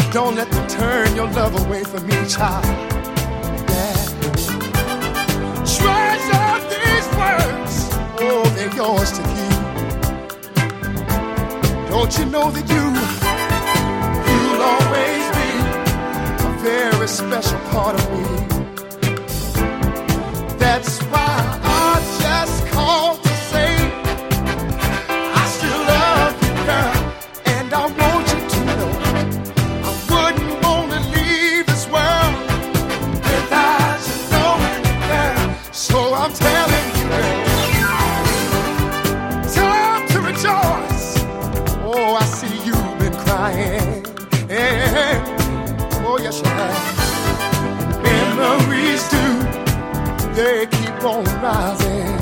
Don't let them turn your love away from me, child. Yeah. Treasure these words. Oh, they're yours to keep. Don't you know that you'll always be a very special part of me. That's why I just called to say I still love you, girl, and I want you to know I wouldn't want to leave this world without you knowing, girl. So I'm telling you, girl, time to rejoice. Oh, I see you've been crying. Oh, yes, you have. Memories do, they keep on rising.